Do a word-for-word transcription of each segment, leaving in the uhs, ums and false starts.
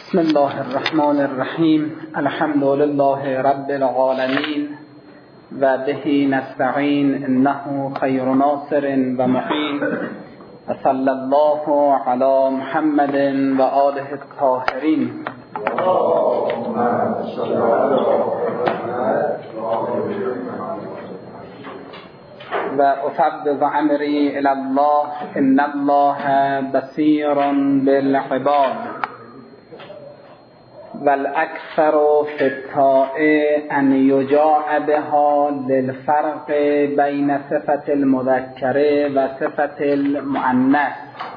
بسم الله الرحمن الرحیم. الحمد لله رب العالمین و به نستعین، انه خیر ناصر و معین. و صلی الله علی محمد و آله الطاهرین. و افوض امری الی الله، ان الله بصیر بالعباد. والاکثر فی الطاعه ان یجاع بها للفرق بین صفت المذکر و صفت المؤنث.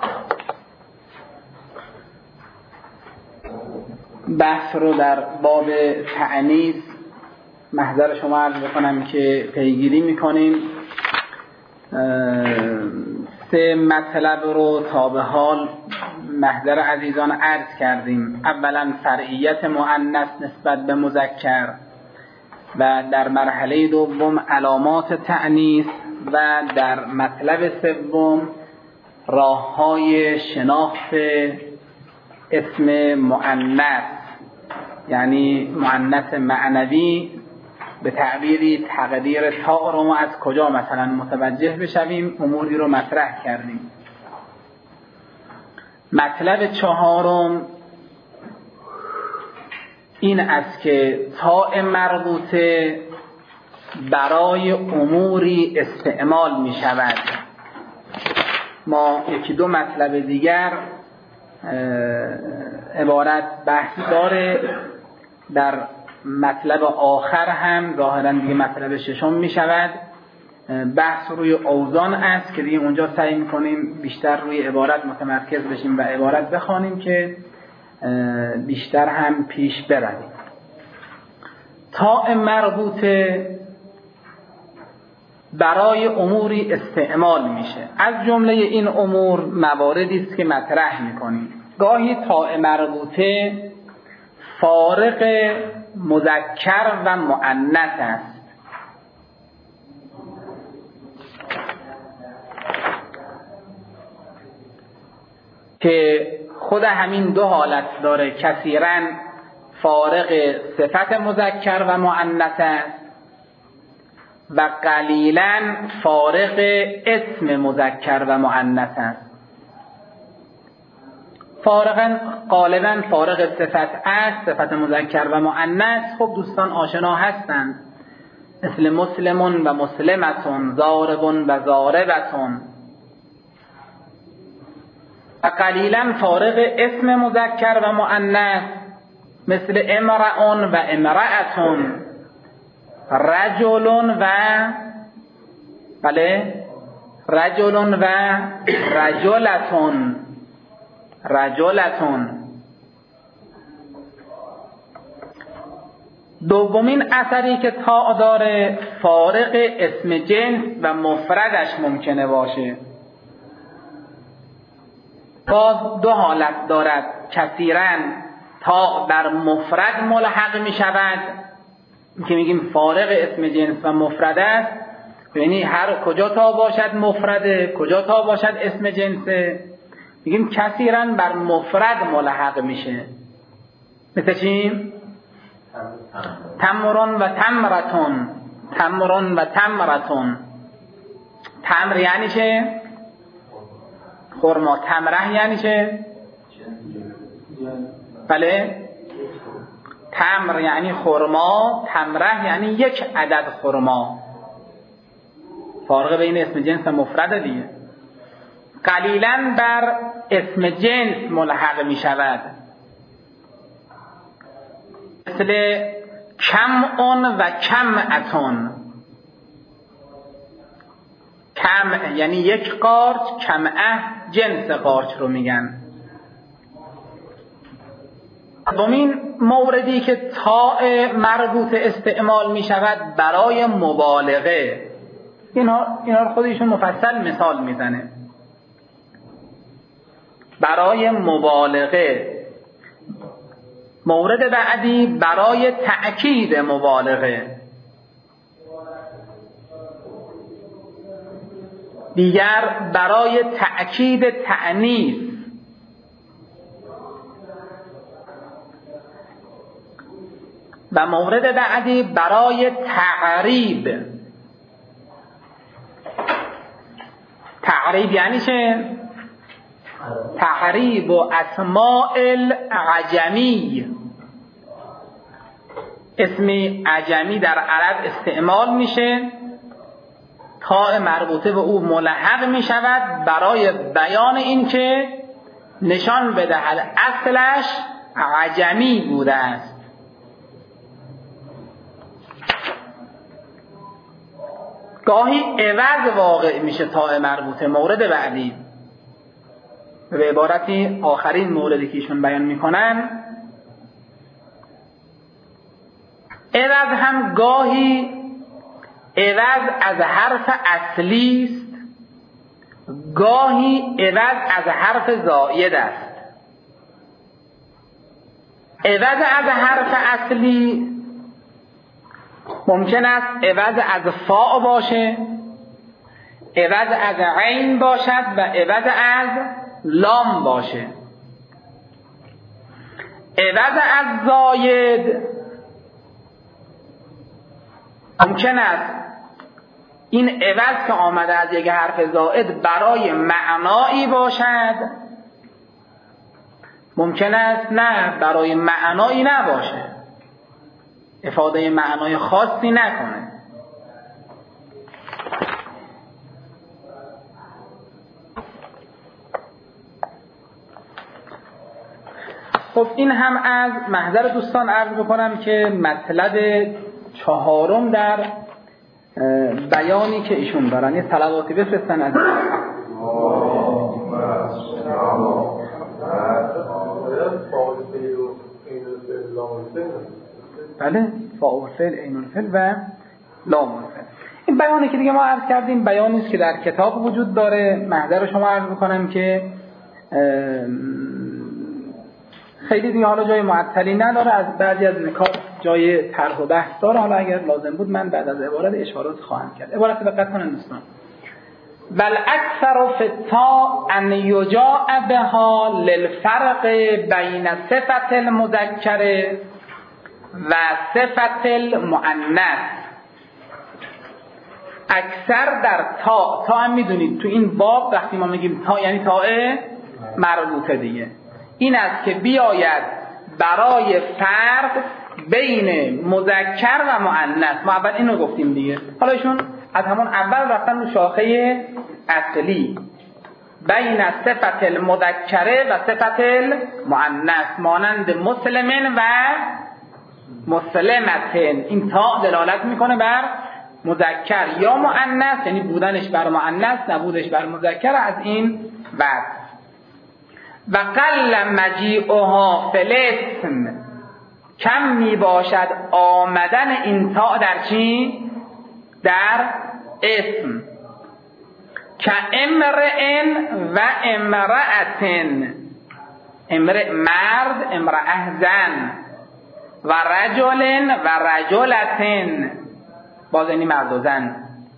بحث رو در باب تأنیث محضر شما عرض بکنم که پیگیری میکنیم. سه مطلب رو تا به حال محضر عزیزان عرض کردیم. اولا فرعیت مؤنث نسبت به مذکر، و در مرحله دوم علامات تأنیث، و در مطلب سوم راه‌های شناخت اسم مؤنث، یعنی مؤنث معنوی. به تعبیری تقدیر تا رو ما از کجا مثلا متوجه بشویم، اموری رو مطرح کردیم. مطلب چهارم این است که تاء مربوطه برای اموری استعمال می شود. ما یکی دو مطلب دیگر عبارت بحث داره. در مطلب آخر هم ظاهرا دیگه مطلب ششم می شود. بحث روی اوزان است که دیگه اونجا سعی میکنیم بیشتر روی عبارت متمرکز بشیم و عبارت بخوانیم که بیشتر هم پیش برویم. تاء مربوطه برای اموری استعمال میشه. از جمله این امور مواردی است که مطرح میکنیم. گاهی تاء مربوطه فارق مذکر و مؤنث است. که خود همین دو حالت داره. کثیراً فارق صفت مذکر و مؤنث است و قلیلاً فارق اسم مذکر و مؤنث است. فارقاً غالباً فارق صفت است، صفت مذکر و مؤنث. خب دوستان آشنا هستند، مثل مسلمون و مسلمتون، ضاربون و ضاربتون. و قلیلاً فارق اسم مذکر و مؤنث، مثل امرئون و امرأتون، رجلون و بله رجلون و رجلتون رجلتون. دومین اثری که تا داره فارق اسم جنس و مفردش ممکنه باشه. باز دو حالت دارد. کثیراً تا بر مفرد ملحق می شود که میگیم فارق اسم جنس و مفرد است، یعنی هر کجا تا باشد مفرده، کجا تا باشد اسم جنسه. میگیم کثیراً بر مفرد ملحق میشه. مثل چی؟ تمرون و تمرتون، تمرون و تمرتون. تمر یعنی چه؟ خرما. تمره یعنی چه؟ بله تمر یعنی خرما، تمره یعنی یک عدد خرما. فارق بین اسم جنس و مفرد دیگه. قلیلاً بر اسم جنس ملحق می شود، مثل کمعون و کمعتون. کم یعنی یک قارچ، کمعه جنس قارچ رو میگن. دومین موردی که تاء مربوط استعمال می شود برای مبالغه. اینا اینا رو خودشون مفصل مثال میزنه. برای مبالغه. مورد بعدی برای تأکید مبالغه. دیگر برای تأکید تأنیث. و مورد بعدی برای تقریب. تقریب یعنی چه؟ تقریب و اسماء العجمی. اسم عجمی در عرب استعمال میشه، تاء مربوطه به او ملحق میشود برای بیان این که نشان بدهد اصلش عجمی بوده است. گاهی عوض واقع میشه تاء مربوطه. مورد بعدی به عبارتی آخرین موردی که ایشون بیان میکنن، عوض هم گاهی عوض از حرف اصلی است، گاهی عوض از حرف زائد است. عوض از حرف اصلی ممکن است عوض از فاء باشه، عوض از عین باشد و عوض از لام باشه. عوض از زاید ممکن است این عوض که آمده از یک حرف زائد برای معنایی باشد، ممکن است نه برای معنایی نباشه، افاده معنای خاصی نکنه. خب این هم از محضر دوستان عرض بکنم که مطلب چهارم در بیانی که ایشون دارن. یه صلواتی بفرستن از بله فاعل فعل عین الفعل و لام الفعل. این بیانی که دیگه ما عرض کردیم بیانی است که در کتاب وجود داره. محضر شما عرض بکنم که خیلی دیگه حالا جای معطلی نداره، از بعضی از نکات جای طرح و بحث داره. حالا اگر لازم بود من بعد از عبارت اشارات خواهم کرد. عبارت دقت کنن دوستان. بل اکثر فی التاء ان یجاء بها للفرق بین صفت المذکر و صفت المؤنث. اکثر در تا، تا هم میدونید تو این باب وقتی ما میگیم تا یعنی تاء مربوطه دیگه، این است که بیاید برای فرق بین مذکر و مؤنث. ما اول اینو گفتیم دیگه. حالا ایشون از همون اول رفتن رو شاخه اصلی بین صفت المذکره و صفت المؤنث، مانند مسلمن و مسلمتن. این تا دلالت میکنه بر مذکر یا مؤنث، یعنی بودنش بر مؤنث نبودش بر مذکر. از این بعد و قل مجیئها فی الاسم، کم می باشد آمدن این تا در چی؟ در اسم. که امرئن و امرأتن، امرئ مرد، امرأه زن، و رجلن و رجلتن، باز یعنی مرد و زن.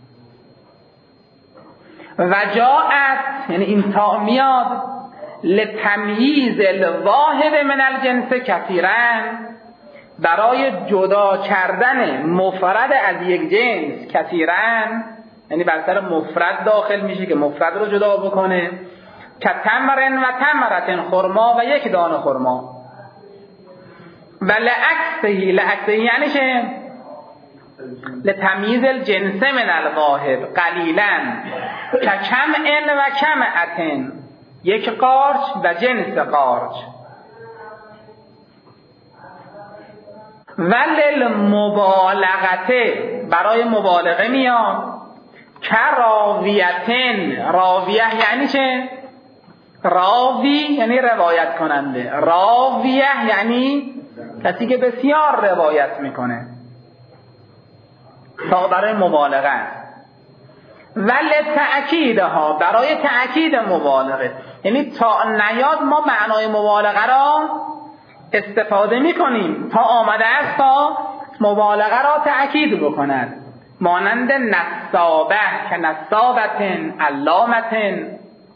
و جاءت یعنی این تا میاد لتمییز الواحد من الجنس کثیرا، برای جدا کردن مفرد از یک جنس. کثیرا یعنی بر سر مفرد داخل میشه که مفرد رو جدا بکنه. که تمرن و تمرتن، خرما و یک دانه خرما. و لعکسهی، لعکسهی یعنی چه؟ لتمییز الجنس من الواحد قلیلا. که کم ان و کم اتن، یک قارچ و جنس قارچ. ولل مبالغته، برای مبالغه میاد. که راویتن، راویه یعنی چه؟ راوی یعنی روایت کننده، راویه یعنی کسی که بسیار روایت میکنه، تا برای مبالغه. ول تأکیدها، برای تأکید مبالغه، یعنی تا نیاد ما معنای مبالغه را استفاده میکنیم تا آمده است تا مبالغه را تأکید بکند. مانند نصابه که نصابتن، علامتن.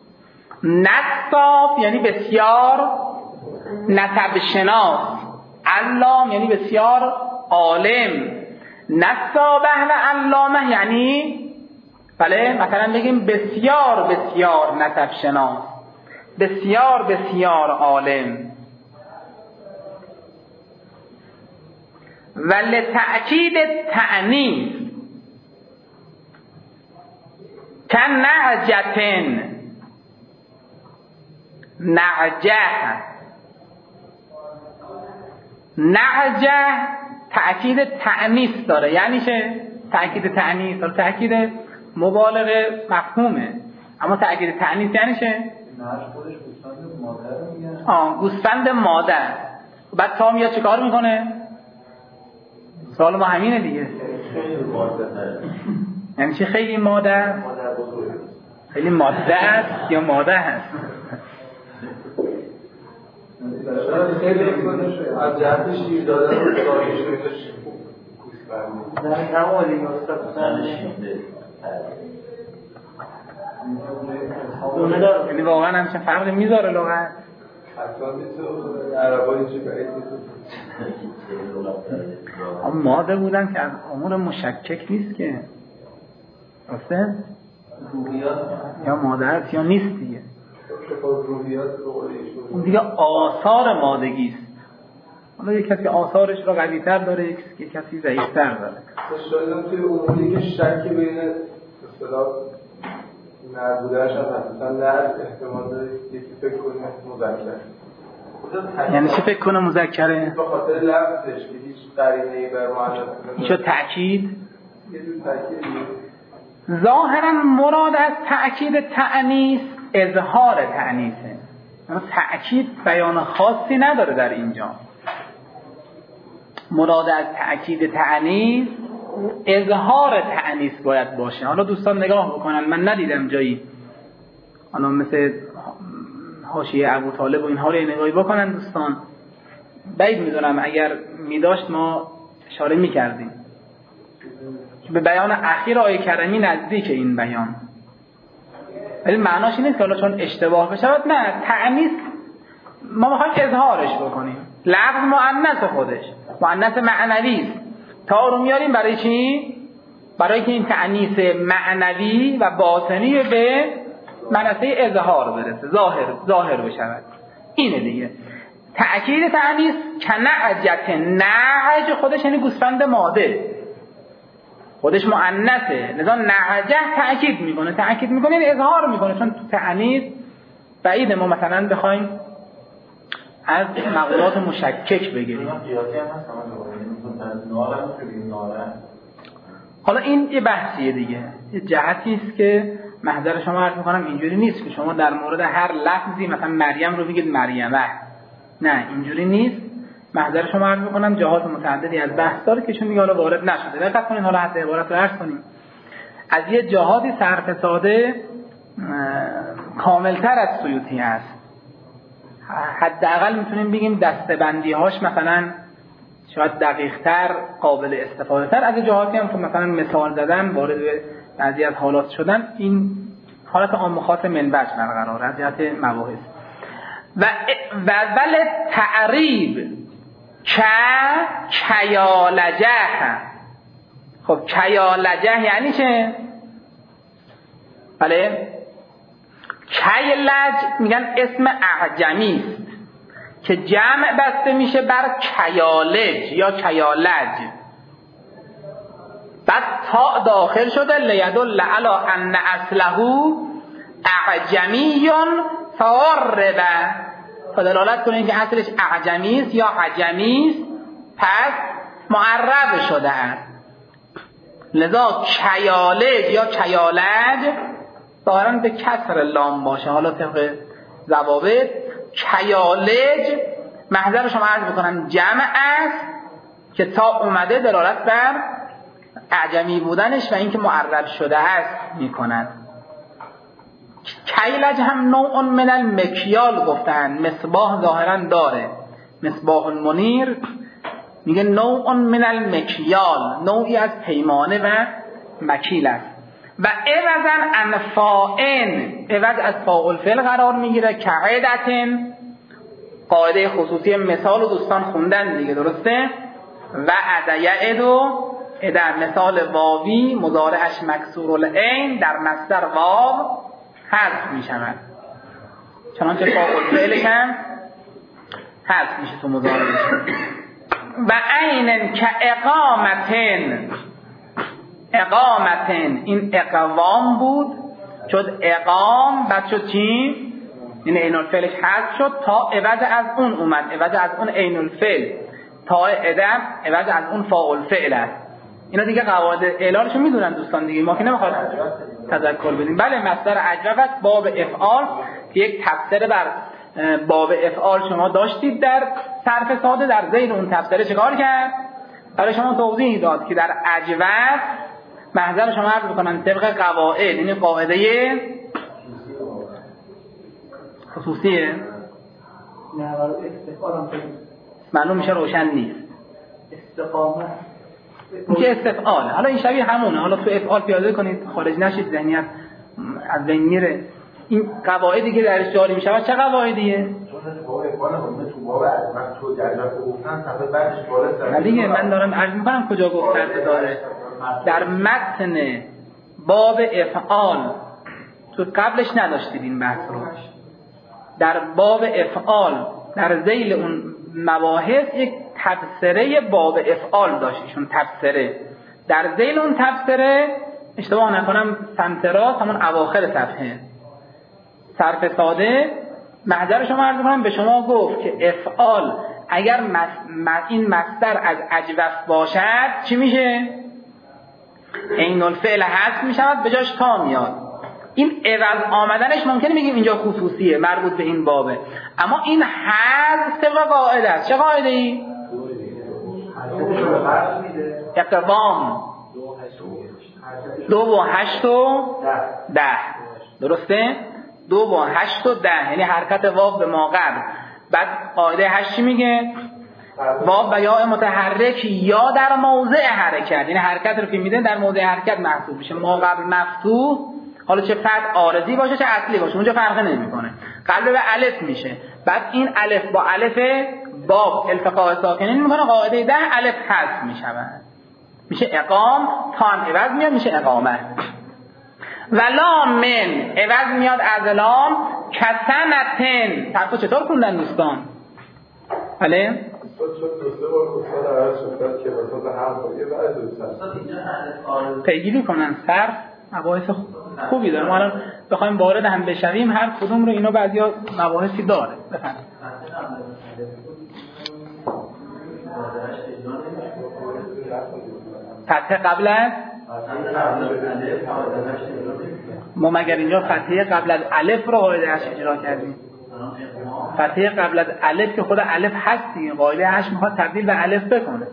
نصاب یعنی بسیار نسب شناس، علام یعنی بسیار عالم، نصابه و علامه یعنی بله مثلا بگیم بسیار بسیار نسب شناس، بسیار بسیار عالم. و لتأکید تأنیث کن نعجتن، نعجه نعجه تأکید تأنیث داره. یعنی چه؟ تأکید تأنیث داره، تأکید مبالغه مفهومه، اما تأکید تأنیث یعنی چه؟ آه گوسفند مادر. بعد تا میاد چه کار میکنه؟ سوال ما همینه دیگه. یعنی چه خیلی مادر؟ خیلی ماده است یا ماده هست؟ از جهت شیر دادن رو داریش بهش یعنی واقعا همچه فرق میذاره لغت؟ حتما میتونه عربانی چی برید اما ماده بودن که از امور مشکک نیست که راسته؟ یا ماده هست یا نیست دیگه. اون دیگه آثار مادگی است. حالا یک کسی آثارش را قوی تر داره، یک کسی ضعیف تر داره. شایدم توی اموری که شکی بین اصطلاح نبودهش هم هست، مثلا لحظ احتمال داره یکی فکر کنه مذکر. یعنی چی فکر کنه مذکره؟ به خاطر لفظش که هیچ قرینه‌ای بر مؤنث میشه تأکید؟ یه جور تأکید. ظاهرا مراد از تأکید تأنیث اظهار تأنیثه. اما تأکید بیان خاصی نداره در اینجا. مراد از تأکید تأنیث اظهار تأنیث باید باشه. حالا دوستان نگاه بکنن، من ندیدم جایی حالا مثل حاشیه ابو طالب و اینها رو نگاهی بکنن دوستان. بعید میدونم اگر میداشت ما اشاره میکردیم. به بیان اخیر آیه کریمی نزدیک این بیان، ولی معناش این نیست که حالا چون اشتباه بشود، نه، تأنیث ما میخوایم اظهارش بکنیم. لفظ مؤنث خودش مؤنث معنوی است. تا رو میاریم برای چی؟ برای که این تأنیث معنوی و باطنی به منصه اظهار برسه، ظاهر ظاهر بشود. اینه دیگه تأکید تأنیث کنعجت. نعج خودش یعنی گوسفند ماده، خودش مؤنثه، لذا نعجه تأکید میکنه. تأکید میکنه یعنی اظهار میکنه، چون تأنیث بعیده ما مثلا بخوایم از مقولات مشکک بگیریم. حالا این یه بحثیه دیگه، یه جهتی است که محضر شما عرض میکنم اینجوری نیست که شما در مورد هر لفظی مثلا مریم رو بگید مریمه، نه اینجوری نیست. محضر شما عرض میکنم جهات متعددی از بحث داره که چون دیگه حالا وارد نشده. دقت کنین حالا حتی عبارت رو عرض کنیم. از یه جهاتی صرف ساده کاملتر از سیوطی هست. حداقل میتونیم بگیم دسته‌بندی هاش مثلا شاید دقیق‌تر، قابل استفاده تر. از جهاتی هم که مثلا مثال زدن وارد به بعضی از حالات شدن، این حالت عام خاص منبج برقرار از جهت مباحث. و و ول تعریب که کیالجه. خب کیالجه یعنی چه؟ بله کیلج میگن اسم اعجمی است که جمع بسته میشه بر کیالج یا کیالج، بعد تا داخل شده لیدل علی ان اصله اعجمی فارب، فدلالت کنه که اصلش اعجمی است یا عجمی است، پس معرب شده است. لذا کیالج یا کیالج ظاهراً به کسر لام باشه. حالا طبق ضوابط کیالج محضر شما عرض بکنن جمع است که تا اومده دلالت بر اعجمی بودنش و اینکه معرب شده است میکنن. کیلج هم نوع من المکیال گفتن، مصباح ظاهرا داره، مصباح المنیر میگه نوع من المکیال، نوعی از پیمانه و مکیل است. و عوضاً عن فاعل، عوض از فاعل فعل قرار میگیره. کعدتن قاعده خصوصی مثال و دوستان خوندن دیگه، درسته؟ وعد یعدو در مثال واوی مضارعش مکسور العین در مصدر واو حذف می شود، چنانچه فاعل فعلش هم حذف میشه تو مضارع. و عین که اقامتن، اقامتن این اقوام بود، شد اقام، بعد شد چی؟ این عین الفعلش حذف شد تا عوض از اون اومد، عوض از اون عین الفعل تا ادم عوض از اون فاعل فعل است. اینا دیگه قواعد اعلالشو میدونن دوستان دیگه، ما که نمیخواد تذکر بدیم. بله مصدر اجوف است، باب افعال که یک تفسیر بر باب افعال شما داشتید در صرف ساده، در ذیل اون تفسیر چیکار کرد؟ برای شما توضیح داد که در اجوف محضر شما عرض بکنن طبق قواعد، این قاعده خصوصیه نه برای استفعال معلوم میشه روشن نیست. استقامت میشه استفعال. حالا این شبیه همونه، حالا تو افعال پیاده کنید خارج نشید، ذهنیت از بین میره. این قواعدی که درش جاری میشه چه قواعدیه؟ چون باب افعال همه تو باب من تو درجات گفتن صفحه بعدش بالا سر. دیگه من دارم عرض میکنم کجا گفتن داره. در متن باب افعال تو قبلش نداشتید این بحث رو. در باب افعال در ذیل اون مباحث یک تفسیره باب افعال داشتیشون، تفسیره. در ذیل اون تفسیره اشتباه نکنم سمت راست همون اواخر صفحه صرف ساده محضر شما عرض کنم به شما گفت که افعال اگر مس... این مصدر از اجوف باشد چی میشه؟ عین الفعل حذف میشود به جاش تا میاد. این عوض آمدنش ممکنه بگیم اینجا خصوصیه مربوط به این بابه، اما این حذف طبق قاعده است. چه قاعده ای؟ اقوام دو و هشت و ده، درسته؟ دو و هشت و ده، یعنی حرکت واو به ما قبل. بعد قاعده هشت چی میگه؟ واو و یا متحرک یا در موضع حرکت، یعنی حرکت رو که میده در موضع حرکت محسوب میشه. ما قبل مفتوح، حالا چه فتح عارضی باشه چه اصلی باشه اونجا فرقی نمیکنه، قلب به الف میشه. بعد این الف با الف باب التقاء ساکنین میکنه، قاعده ده الف حذف میشود، میشه اقام، تا هم عوض میاد میشه اقامه. و لام من عوض میاد از لام، کسنتن. طرفا چطور خوندن دوستان؟ بله؟ پیگیری کنن صرف مباحث خوبی داره. ما الان بخوایم وارد هم بشویم هر کدوم رو اینا بعضیا مباحثی داره. بفرمایید. فتحه قبل از ما مگر اینجا فتحه قبل از الف رو قاعده اش اجرا کردیم؟ فتحه قبل از الف که خود الف هست دیگه، قاعده اش میخواد تبدیل به الف بکنه.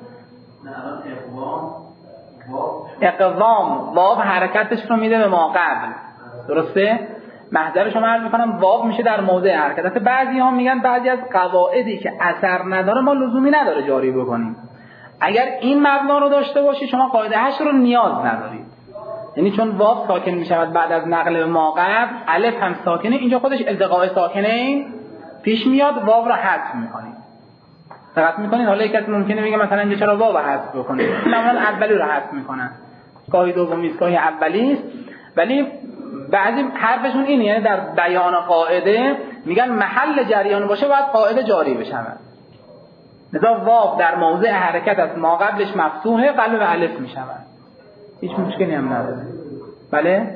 اقوام واو حرکتش رو میده به ما قبل، درسته؟ محضر شما عرض میکنم واو میشه در موضع حرکت. بعضی ها میگن بعضی از قواعدی که اثر نداره ما لزومی نداره جاری بکنیم. اگر این مبنا رو داشته باشی شما قاعده هشت رو نیاز ندارید، یعنی چون واو ساکن میشود بعد از نقل به ما قبل، الف هم ساکنه، اینجا خودش التقاء ساکنه پیش میاد، واو رو حذف میکنید. دقت میکنید؟ حالا یک کسی ممکنه بگه مثلا اینجا چرا واو حذف بکنید؟ معمولا اولی رو حذف میکنن، گاهی دومی است گاهی اولی است، ولی بعضی حرفشون اینه، یعنی در بیان قاعده میگن محل جریان باشه باید قاعده جاری بشه. لذا واو در موضع حرکت است، ما قبلش مفتوحه، قلب به الف میشود، هیچ مشکلی هم نداره. بله؟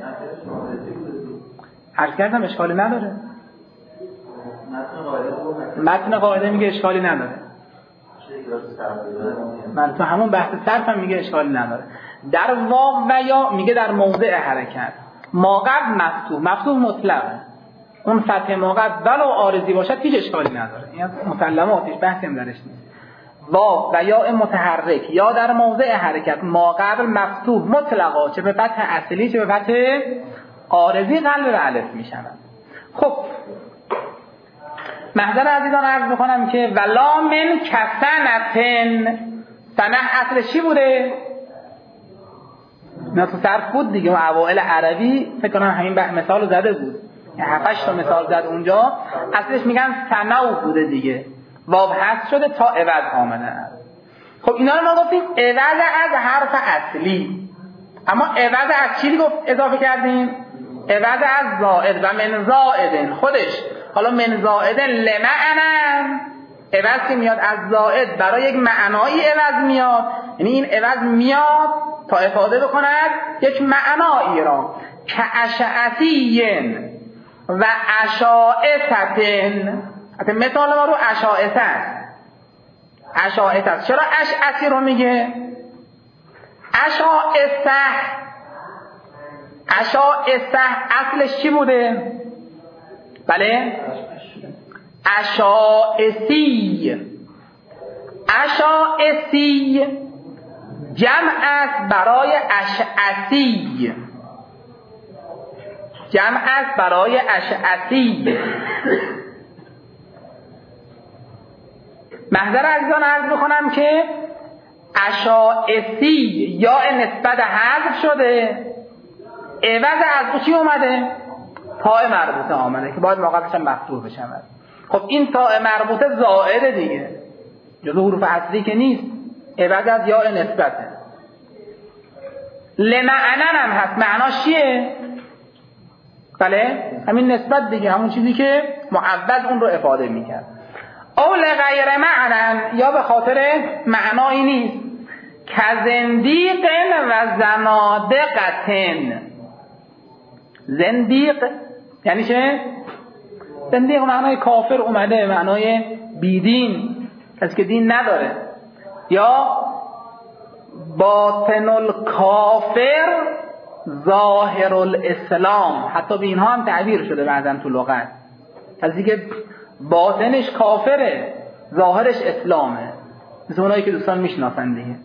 عرض کردم اشکالی نداره. متن قاعده میگه اشکالی نداره. من تو همون بحث صرف هم میگه اشکالی نداره. در واو و یا میگه در موضع حرکت، ما قبل مفتوح، مفتوح مطلقه، اون فتح ما قبل ولو عارضی باشد هیچ اشکالی نداره، این مسلماتش بحثی هم درش نیست. واو و یا متحرک یا در موضع حرکت ما قبل مفتوح مطلقا، چه به فتح اصلی چه به فتح عارضی قلب به الف میشود. خب محضر عزیزان عرض بکنم که ولا من کسنتن، سنه اصل چی بوده؟ نه تو صرف بود دیگه، و اوائل عربی فکر کنم همین مثال رو زده بود، هفتش تا مثال زد اونجا، اصلش میگن سنو بوده دیگه، واو حذف شده تا عوض آمده. خب اینا رو ما گفتیم عوض از حرف اصلی، اما عوض از چی گفت اضافه کردیم؟ عوض از زائد و من زائدن خودش. حالا من زائدن لمعنن، عوض که میاد از زائد برای یک معنایی عوض میاد، یعنی این عوض میاد تا افاده بکند یک معنایی را که اشعثین و اشاعثتن. حتی مثال ما رو اشاعثه است. اشاعثه است. چرا اشعثی رو میگه؟ اشاعثه اشاعثه اصلش چی بوده؟ بله؟ اشاعثی. اشاعثی جمع است برای اشعثی. جمع است برای اشعثی. محضر عزیزان عرض بکنم که اشاعثی یا نسبت حذف شده، عوض از او چی اومده؟ تاء مربوطه آمده که باید موقعش هم مفتوح بشه. خب این تاء مربوطه زائده دیگه، جزو حروف اصلی که نیست، عوض از یا نسبته. لمعنن هم هست، معناش چیه؟ بله همین نسبت دیگه، همون چیزی که معوض اون رو افاده میکرد. او لغیر معنن، یا به خاطر معنایی نیست، که زندیقن و زنادقتن. زندیق یعنی چه؟ زندیق معنای کافر اومده، معنای بیدین، کسی که دین نداره. یا باطن الکافر ظاهر الاسلام، حتی به اینها هم تعبیر شده بعدن تو لغت، کسی که باطنش کافره ظاهرش اسلامه، مثل اونایی که دوستان میشناسن دیگه.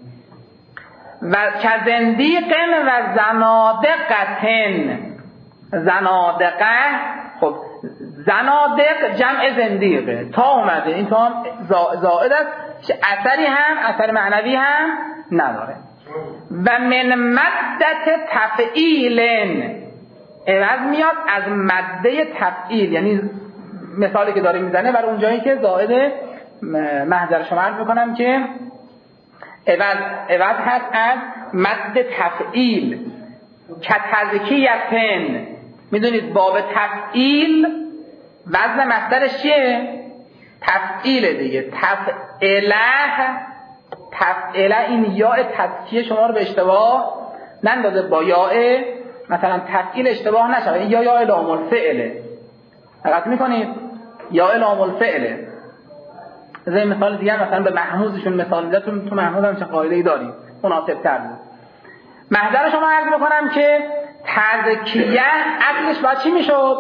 و کزندیقن و زنادقتن. زنادقه، خب زنادق جمع زندیقه، تا اومده، این تا هم زائد است، اثری هم اثر معنوی هم نداره. و من مدت تفعیلن، عوض میاد از ماده تفعیل، یعنی مثالی که داره میزنه برای اون جایی که زائد محضر شما عرض بکنم که عوض عوض هست از مد تفعیل. که تزکیتن، میدونید باب تفعیل وزن مصدرش چیه؟ تفعیل دیگه. تفعله تفعله، این یاء تزکیه شما رو به اشتباه نندازه با یاء مثلا تفعیل اشتباه نشه، این یا یاء لام الفعله. دقت میکنید؟ یاء لام الفعله. از این مثال دیگه مثلا به محمودشون مثال میده، تو تو محمود هم چه قاعده‌ای داریم مناسب تر بود. محضر شما عرض بکنم که تزکیه اصلش باید چی میشد؟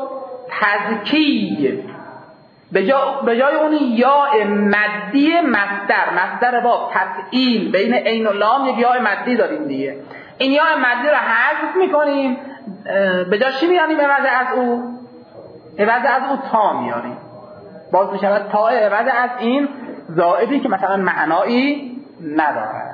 تزکیه. به جای به جای اون یاء مدی مصدر، مصدر باب تفعیل بین عین و لام یک یاء مدی داریم دیگه. این یاء مدی رو حذف میکنیم، به جای چی میاریم عوض از او؟ عوض از او تا میاریم. باز میشود تا عوض از این زائدی که مثلا معنایی نداره.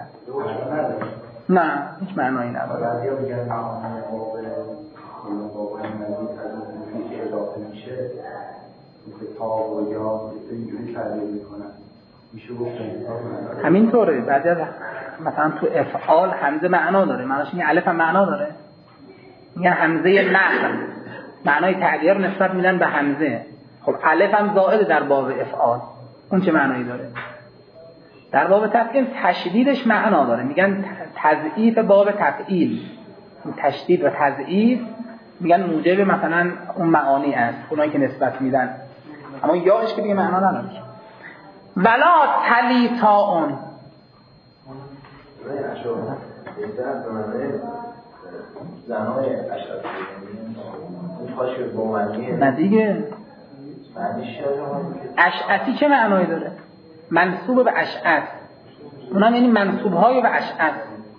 نه هیچ معنایی نداره. بعضیا میگن معانی باب باب مدی از اون که اضافه میشه مثل تا و یا اینجوری تعبیر میکنن، میشه گفت همینطوره. بعضی از مثلا تو افعال همزه معنا داره، معناش اینه الف هم معنا داره، میگن همزه نقل، معنای تعبیر نسبت میدن به همزه. خب الف هم زائد در باب افعال، اون چه معنایی داره؟ در باب تفعیل تشدیدش معنا داره، میگن تضعیف باب تفعیل، تشدید و تضعیف میگن موجب مثلا اون معانی است اونایی که نسبت میدن، اما یاش که دیگه معنا نداره. ولا تلی تا اون زنای اشعثی اون پاش با معنیه نه دیگه. معنیش اشعثی چه معنایی داره؟ منصوب به اشعث، اونم یعنی منصوب‌های به اشعث،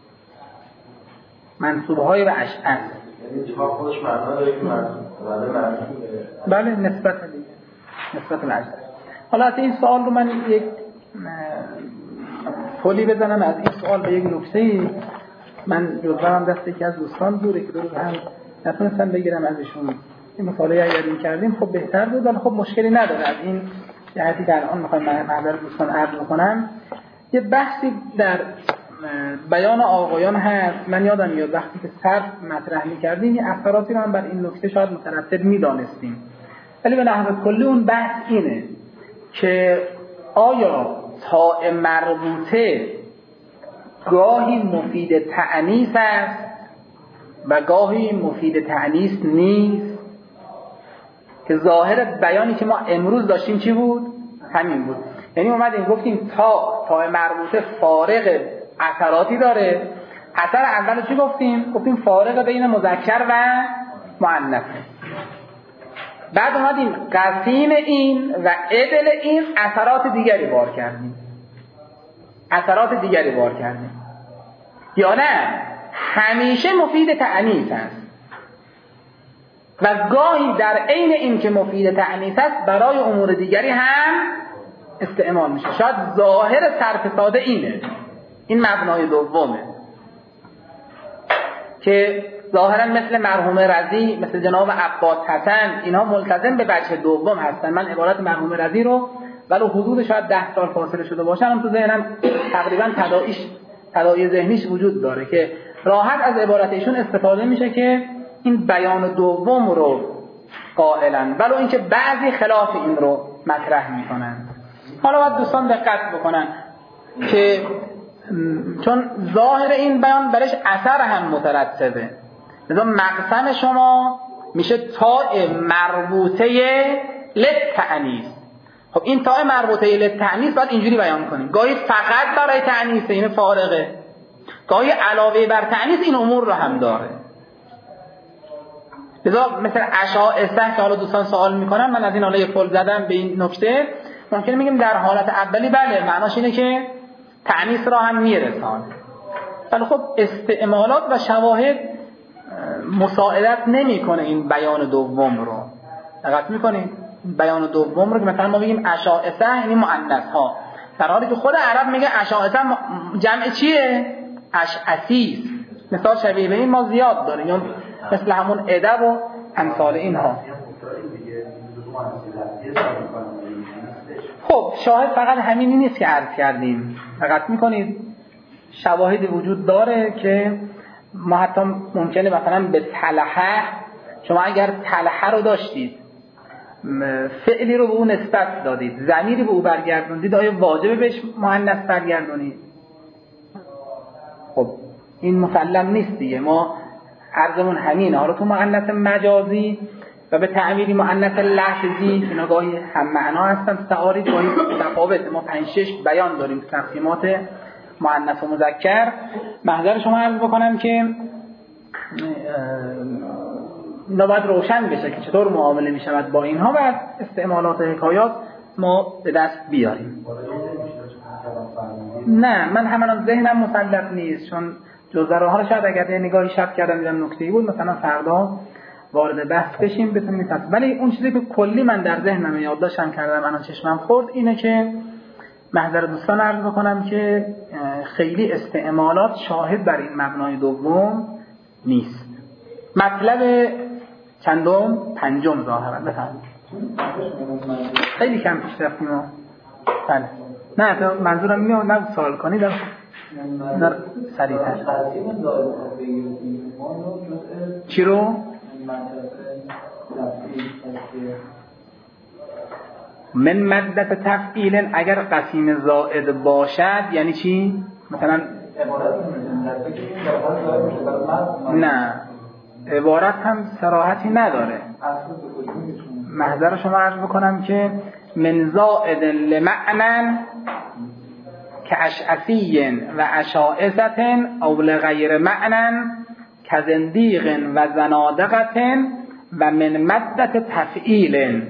منصوب‌های به اشعث، یعنی چه خودش معنا داره که منصوبه. بله نسبت دیگه، نسبت به اشعث. حالا از این سوال رو من یک پلی بزنم از این سوال به یک نکته‌ای. من جزوام دست یکی از دوستان دوره که دور هم نتونستم بگیرم ازشون این مطالعه اگر این کردیم خب بهتر بود، ولی خب مشکلی نداره. از این جهتی که الان میخوایم محضر دوستان عرض بکنم، یه بحثی در بیان آقایان هست، من یادم میاد وقتی که صرف مطرح می‌کردیم یه اثراتی رو هم بر این نکته شاید مترتب می‌دانستیم، ولی به نحو کلی اون بحث اینه که آیا تاء مربوطه گاهی مفید تأنیث است و گاهی مفید تأنیث نیست، که ظاهر بیانی که ما امروز داشتیم چی بود؟ همین بود. یعنی اومدیم گفتیم تا تاء مربوطه فارق اثراتی داره. اثر اول چی گفتیم؟ گفتیم فارق بین مذکر و مؤنث. بعد اومدیم قسیم این و عدل این اثرات دیگری بار کردیم اثرات دیگری بار کردیم یا نه همیشه مفید تأنیث است و گاهی در عین این که مفید تأنیث است برای امور دیگری هم استعمال میشه. شاید ظاهر صرف ساده اینه، این مبنای دومه که ظاهرا مثل مرحوم رضی، مثل جناب عباس حسن، اینها ملتزم به وجه دوم هستن. من عبارت مرحوم رضی رو ولو حدود شاید ده سال فاصله شده باشه هم تو ذهنم تقریبا تداعیش تداعی ذهنیش وجود داره که راحت از عبارت ایشون استفاده میشه که این بیان دوم رو قائلن، ولو اینکه بعضی خلاف این رو مطرح میکنن. حالا باید دوستان دقت بکنن که چون ظاهر این بیان برش اثر هم مترتبه، لذا مقسم شما میشه تاء مربوطه للتأنیث. خب این تاء مربوطه للتأنیث باید اینجوری بیان کنیم، گاهی فقط برای تأنیث این فارغه، گاهی علاوه بر تأنیث این امور رو هم داره. لذا مثل اشاعره که حالا دوستان سوال میکنن، من از این حالا یه پل زدم به این نکته، ممکنه میگیم در حالت اولی بله معناش اینه که تأنیث را هم میرسانه، ولی خب استعمالات و شواهد مساعدت نمیکنه این بیان دوم رو. دقت میکنید بیان دوم رو که مثلا ما بگیم اشاعره یعنی مؤنث ها، در حالی که خود عرب میگه اشاعره جمع چیه؟ اشعثی. مثال شبیه به این ما زیاد داریم، مثل همون ادب و امثال اینها. خب شاهد فقط همینی نیست که عرض کردیم، دقت میکنید شواهدی وجود داره که ما حتی ممکنه مثلا به تلحه، شما اگر تلحه رو داشتید فعلی رو به اون نسبت دادید، ضمیری به او برگردوندید، آیا واجبه بهش مؤنث برگردونید؟ خب این مسلم نیست دیگه، ما عرضمون همینه. حالا تو مؤنث مجازی و به تعبیری مؤنث لفظی که گاهی هم معنا هستن، تعارض گاهی تفاوت، ما پنج شش بیان داریم تقسیمات مؤنث و مذکر. محضر شما عرض بکنم که اینا باید روشن بشه که چطور معامله می شود با اینها و استعمالات حکایات ما به دست بیاریم. نه من همون ذهنم مسلط نیست، چون جزء ها رو شاید اگر یه نگاهی شب کردم دیدم نکته‌ای بود مثلا فردا وارد بحث بشیم بتونیم می‌فهمیم. ولی اون چیزی که کلی من در ذهنم یادداشتم کردم الان چشمم خورد اینه که محضر دوستان عرض بکنم که خیلی استعمالات شاهد بر این مبنای دوم نیست. مطلب چندم؟ پنجم ظاهرا. بفرمایید. خیلی کم پیش رفتیم. بله. نه تو منظورم میاد نه سوال کنید در سریع‌تر. چی رو؟ من مدت تفعیل اگر قسیم زائد باشد یعنی چی؟ مثلا نه عبارت هم صراحتی نداره. محضر شما عرض بکنم که من زائد لمعنن که اشعثی و اشاعثت او لغیر معنن که زندیق و زنادقت و من مدت تفعیل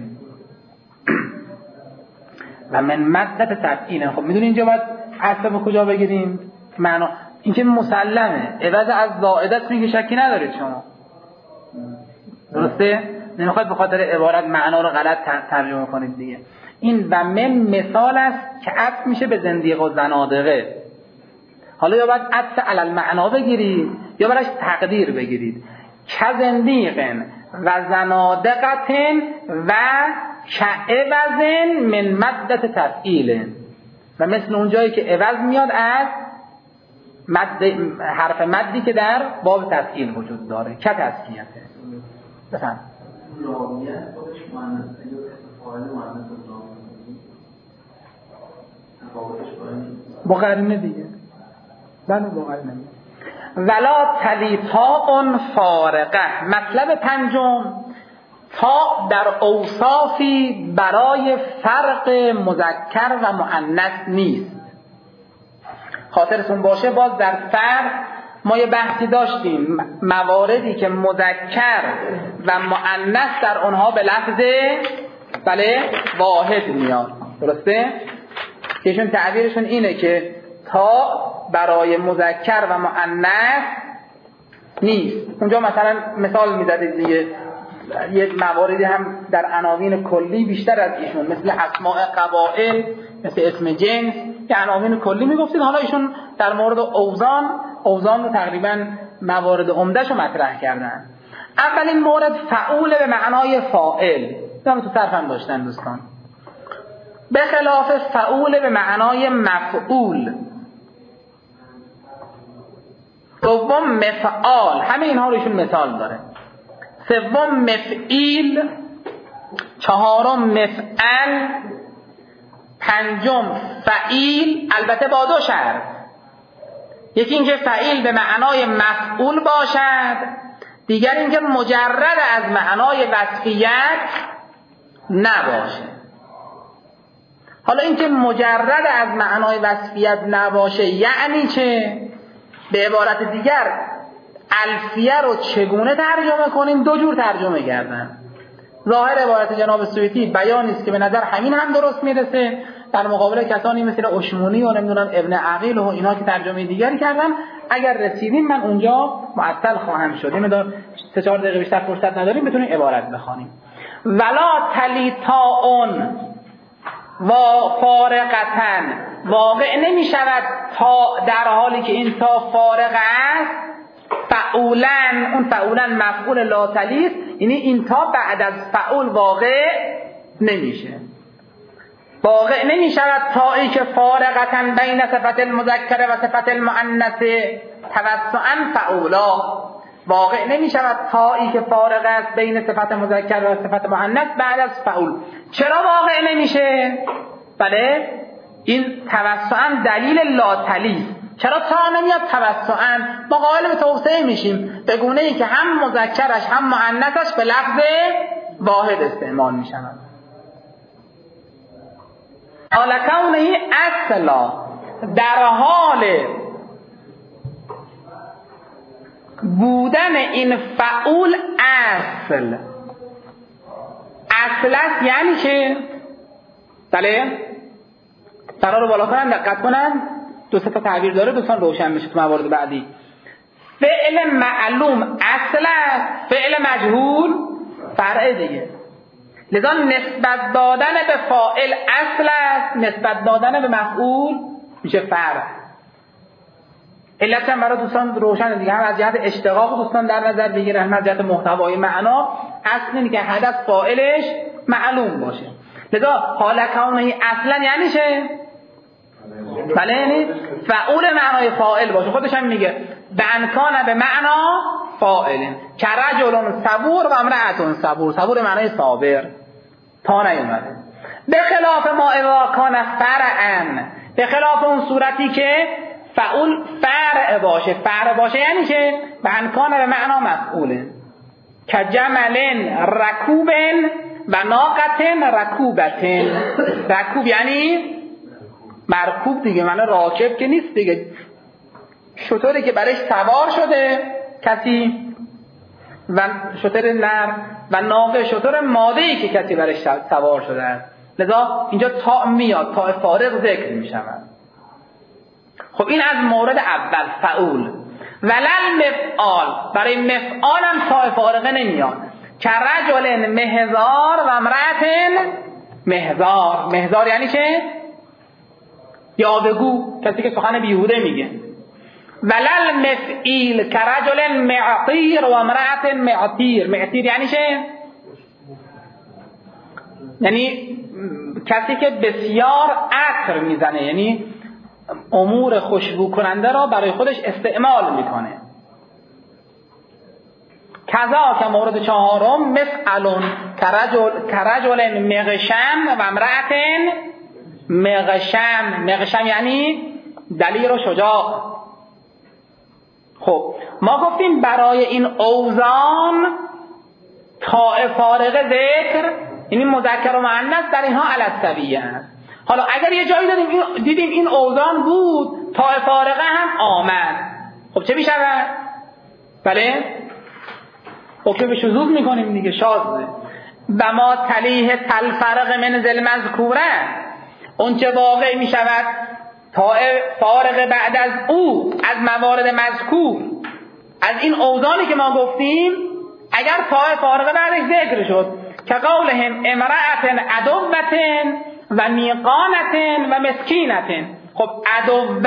و من مدت تفعیل. خب میدونی اینجا باید اصلا به کجا بگیریم؟ معنا این که مسلمه، عوض از زائدت میگه شکی ندارید شما، درسته؟ نمیخواید به خاطر عبارت معنا رو غلط ترجمه کنید دیگه. این و من مثال است که عطف میشه به زندیق و زنادقه. حالا یا باید عطف علی المعنا بگیرید یا براش تقدیر بگیرید. که زندیق و زنادقت و که عوض من مدت تفعیل. و مثل اون جایی که عوض میاد از مد، حرف مدی که در باب تفعیل وجود داره که تسکیته. بفهم راویه خودش مؤنثه یا اسم فاعل مؤنث با قرینه دیگه. بله با قرینه. ولا تلی تاء فارقه. مطلب پنجم، تا در اوصافی برای فرق مذکر و مؤنث نیست. خاطرتون باشه باز در فرق ما یه بحثی داشتیم، مواردی که مذکر و مؤنث در اونها به لفظ بله واحد میاد، درسته؟ کهشون تعبیرشون اینه که تا برای مذکر و مؤنث نیست. اونجا مثلا مثال میزدید دیگه، یک مواردی هم در عناوین کلی بیشتر از ایشون، مثل اسماء قبائل، مثل اسم جنس، که عناوین کلی میگفتید. حالا ایشون در مورد اوزان اوزان رو تقریبا موارد عمدهشو مطرح کردن. اولین مورد فعول به معنای فاعل، دارم تو صرف هم داشتن دوستان، به خلاف فعول به معنای مفعول. دوم مفعال، همه اینها رو ایشون مثال داره. سوم مفعیل، چهارم مفعل، پنجم فعیل، البته با دو شرط. یکی اینکه فعیل به معنای مفعول باشد، دیگر اینکه مجرد از معنای وصفیت نباشه. حالا اینکه مجرد از معنای وصفیت نباشه یعنی چه؟ به عبارت دیگر الفیه رو چگونه ترجمه کنیم؟ دو جور ترجمه کردن. ظاهر عبارت جناب سیوطی بیانی است که به نظر همین هم درست میرسه، در مقابل کسانی مثل اشمونی و نمیدونم ابن عقیل و اینا که ترجمه دیگری کردن. اگر رسیدیم من اونجا معطل خواهم شد، این مقدار سه چهار دقیقه بیشتر فرصت نداریم، بتونیم عبارت بخوانیم. ولا تلی تاء و فارقتن، واقع نمی شود تا در حالی که این تا فارق است. فعولن، اون فعولن مفعول لا تلی است، یعنی این تا بعد از فعول واقع نمیشه. واقع نمی شود تایی که فارقتن بین صفت المذکر و صفت المؤنث توسعا فعولا. واقع نمی شود تایی که فارق است بین صفت مذکر و صفت مؤنث بعد از فعول. چرا واقع نمیشه؟ بله این توسعا دلیل لا تلی. چرا تا نمیاد توسعا؟ ما قائل به توسعه میشیم به گونه ای که هم مذکرش هم مؤنثش به لفظ واحد استعمال میشن. حال کونه اصلا، در حال بودن این فعول اصل. اصل است یعنی که بله سرا رو بالا کنن، دقت کنن، دو سه تا تعبیر داره دوستان روشن بشه تو موارد بعدی. فعل معلوم اصل است، فعل مجهول فرع دیگه. لذا نسبت دادن به فاعل اصل است، نسبت دادن به مفعول میشه فرع. علت هم برای دوستان روشن دیگه، هم از جهت اشتقاق دوستان در نظر بگیره، هم از جهت محتوای معنا. اصل اینه که هدف فاعلش معلوم باشه. لذا حال کونه اصلا یعنی چه؟ بله یعنی فعول معنای فاعل باشه. خودش هم میگه بانکان به معنا فاعل، که رجل صبور و امرأة صبور. صبور معنای صابر، تا نیومده. به خلاف ما اذا کان فرعا، به خلاف اون صورتی که فعول فرع باشه. فرع باشه یعنی که بانکان به معنا مفعول، که جمل رکوب و ناقت رکوبت. رکوب یعنی مرکوب دیگه، معنی راکب که نیست دیگه، شتری که برش سوار شده کسی، و شتر نر، و ناقه شتر ماده‌ای که کسی برش سوار شده است. لذا اینجا تا میاد، تا فارغ ذکر می شود. خب این از مورد اول فعول. ولل مفعال، برای مفعال هم تا فارغه نمیاد. که رجل مهزار و امرأة مهزار. مهزار یعنی چه؟ یاوه‌گو، کسی که سخن بیهوده میگه. ولل مفعیل که رجل معطیر و امرأة معطیر. معطیر یعنی چه؟ یعنی کسی که بسیار عطر عطر میزنه، یعنی امور خوشبو کننده را برای خودش استعمال میکنه. کذا که مورد چهارم مسئلون کرجل کرجل مغشم و امرأتن مغشم. مغشم یعنی دلیر و شجاع. خب ما گفتیم برای این اوزان تاء فارغه ذکر، یعنی مذکر و مؤنث در اینها علی السویه است. حالا اگر یه جایی دیدیم دیدیم این اوزان بود، تاء فارغه هم آمد، خب چه میشود؟ بله حکم به شذوذ میکنیم دیگه، شاذه. و ما تلیه تلفرق من ذل مذکوره، اون چه واقع میشود تاء فارغه بعد از او از موارد مذکور، از این اوزانی که ما گفتیم، اگر تاء فارغه بعدش ذکر شد که قولهم امرأة عدوة و میقانة و مسکینة. خب عدوه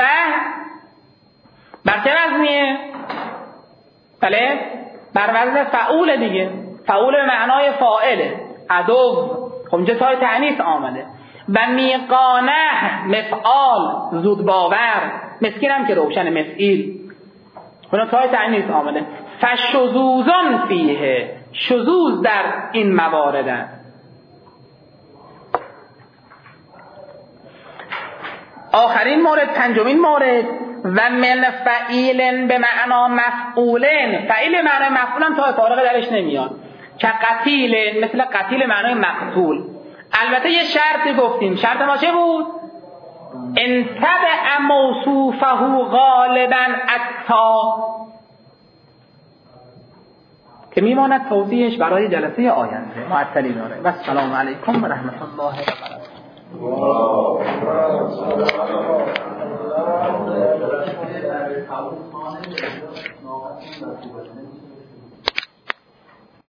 بر چه وزنیه؟ بله بر وزن فعول دیگه، فعول به معنای فاعله، عدو. خب اینجا تای تأنیث آمده. و میقانه مفعال زود باور، مسکین هم که روشن مفعیل، خب تای تأنیث آمده. فشذوذن فیه، شذوذ در این موارد. آخرین مورد، پنجمین مورد، و من فعیل به معنا مفعولن. فعیل به معنای مفعول هم تا فارغه درش نمیاد، که قتیل، مثل قتیل معنای مقتول. البته یه شرطی گفتیم، شرط ما چه بود؟ انتبع موصوفه غالبا اتا، که میماند توضیحش برای جلسه آینده. معطلی داره. و السلام علیکم و رحمت الله و برکاته.